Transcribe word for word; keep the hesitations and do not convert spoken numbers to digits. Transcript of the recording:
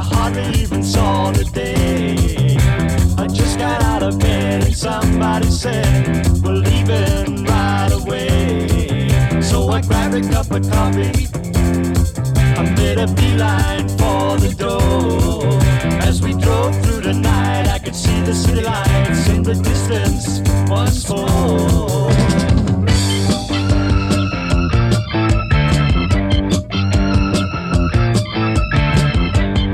hardly even saw the day. I just got out of bed and somebody said, we're leaving right away. So I grabbed a cup of coffee, I made a beeline